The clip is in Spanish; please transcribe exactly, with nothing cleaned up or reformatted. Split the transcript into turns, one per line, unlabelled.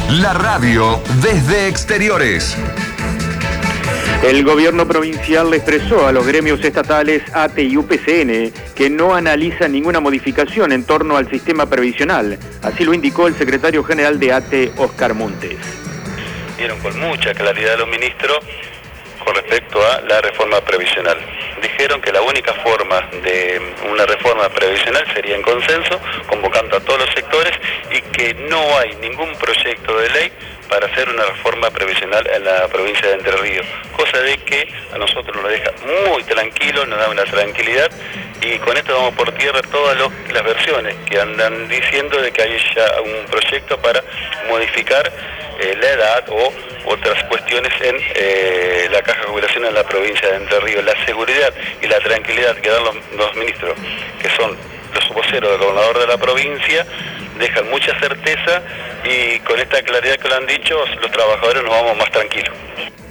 La radio desde exteriores.
El gobierno provincial le expresó a los gremios estatales A T E y U P C N que no analizan ninguna modificación en torno al sistema previsional. Así lo indicó el secretario general de A T E, Oscar Montes.
Dieron con mucha claridad los ministros con respecto a la reforma previsional. Dijeron que la única forma de una reforma previsional sería en consenso, convocando a todos los sectores, y que no hay ningún proyecto de ley para hacer una reforma previsional en la provincia de Entre Ríos, cosa de que a nosotros nos deja muy tranquilos, nos da una tranquilidad, y con esto damos por tierra todas los, las versiones que andan diciendo de que hay ya un proyecto para modificar eh, la edad o otras cuestiones en eh, la caja de jubilación en la provincia de Entre Ríos. La seguridad y la tranquilidad que dan los, los ministros, que son los voceros del gobernador de la provincia, dejan mucha certeza, y con esta claridad que lo han dicho, los trabajadores nos vamos más tranquilos.